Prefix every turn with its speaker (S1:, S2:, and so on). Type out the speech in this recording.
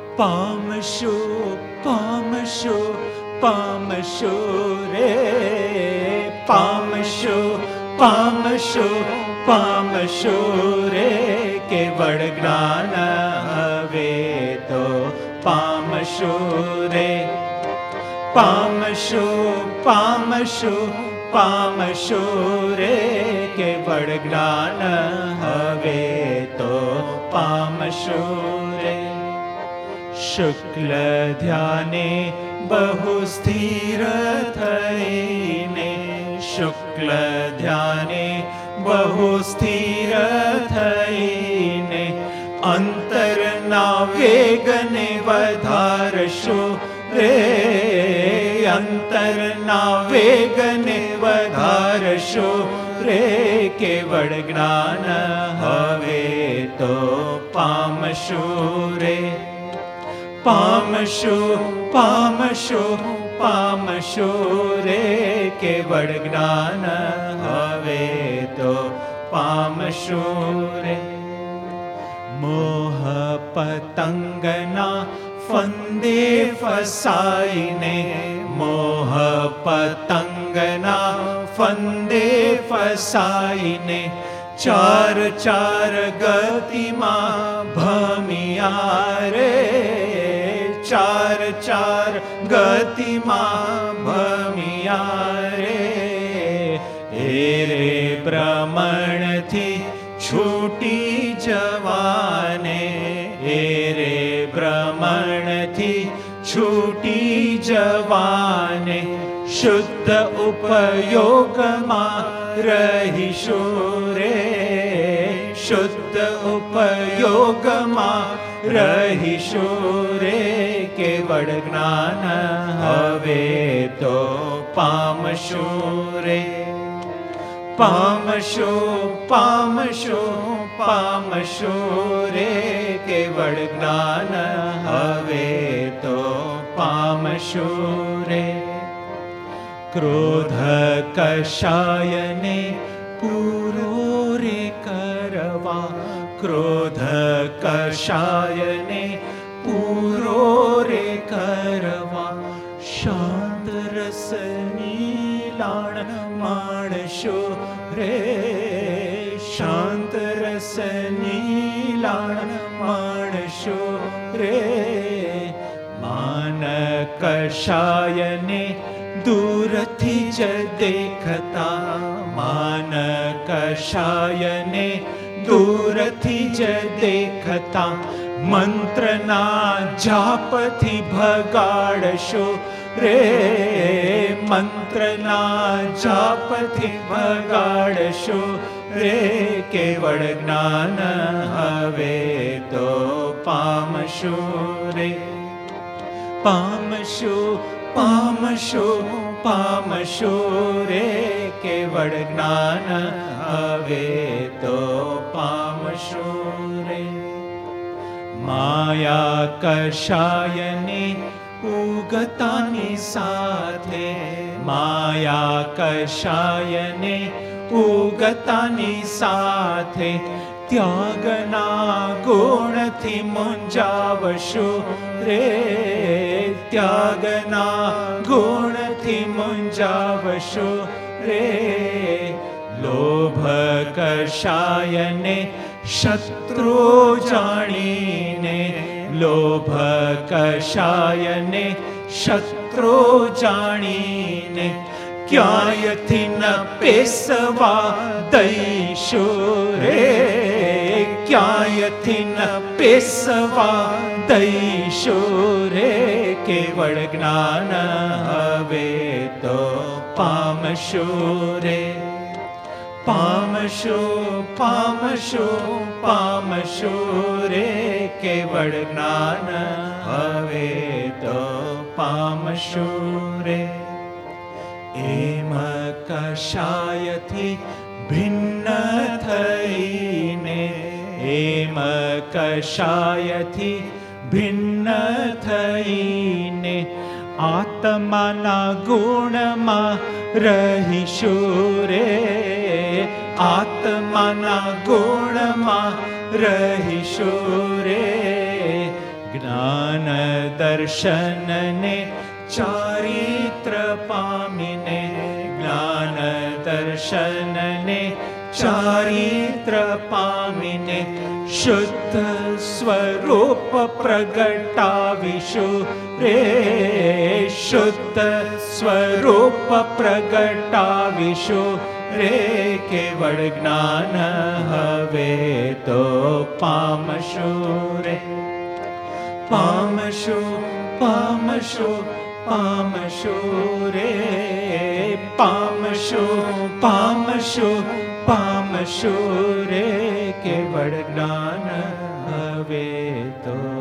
S1: પામશું પામશું પામશું રે, પામશું પામશું પામશું રે, કેવળ જ્ઞાન હવે તો પામશું રે. પામશું પામશું પામશું રે, કેવળ જ્ઞાન હવે તો પામશું રે. શુક્લ ધ્યાને બહુ સ્થિર થઈને, શુક્લ ધ્યાને બહુ સ્થિર થઈને, અંતરના વેગને વધારશું રે, અંતરના વેગને વધારશું રે, કેવળ જ્ઞાન હવે તો પામશું રે. પામશું પામશું પામશું રે, કેવળ જ્ઞાન હવે તો પામશું રે. મોહ પતંગના ફંદે ફસાઈને, મોહ પતંગના ફંદે ફસાઈને, ચાર ચાર ગતિમાં ભમ્યા રે, ચાર ચાર ગતિમાં ભમ્યા રે. એ રે ભ્રમણથી છૂટી જવાને, એ રે ભ્રમણથી છૂટી જવાને, શુદ્ધ ઉપયોગમાં રહીશું રે, શુદ્ધ ઉપયોગમાં રહીશું રે, કેવળ જ્ઞાન હવે તો પામશું રે. પામશું પામશું પામશું રે, કેવળ જ્ઞાન હવે તો પામશું રે. ક્રોધ કષાયને પૂરો રે કરવા, ક્રોધ કષાયને પૂરો રે કરવા, શાંત રસની લાણ માણશું રે, શાંત રસની લાણ માણશું રે. માન કષાયને દૂરથી જ દેખતા, માન કષાયને દૂરથી જ દેખતા, મંત્રના જાપથી ભગાડશો રે, મંત્રના જાપથી ભગાડશો રે, કેવળ જ્ઞાન હવે તો પામશું રે. પામશું પામશું પામશું રે, કેવળ જ્ઞાન હવે તો પામશું રે. માયા કષાયને ઉગતાની સાથે, માયા કષાયને ઉગતાની સાથે, ત્યાગના ગુણથી મૂંઝાવશું રે, ત્યાગના ગુણથી મૂંઝાવશું રે. લોભ કષાયને શત્રુ જાણીને, લોભ કષાયને શત્રુ જાણીને, ક્યાંયથી ન પેસવા દઈશું રે, ક્યાંયથી ન પેસવા દઈશું રે, કેવળ જ્ઞાન હવે તો પામશું રે. પામશું પામશું પામશું રે, કેવળ જ્ઞાન હવે તો પામશું રે. એમ કષાયથી ભિન્ન થઈને, એમ કષાયથી ભિન્ન થઈને, આત્માના ગુણમાં રહીશું રે, આત્માના ગુણમાં રહીશું રે. જ્ઞાન દર્શનને ચારિત્ર પામીને, જ્ઞાન દર્શનને ચારિત્ર પામીને શુદ્ધ સ્વરૂપ પ્રગટાવીશું રે, શુદ્ધ સ્વરૂપ પ્રગટાવીશું રે. કેવળ જ્ઞાન હવે તો પામશું રે, પામશું પામશું પામશું રે, પામશું પામશું પામશું રે. કેવળ જ્ઞાન હવે તો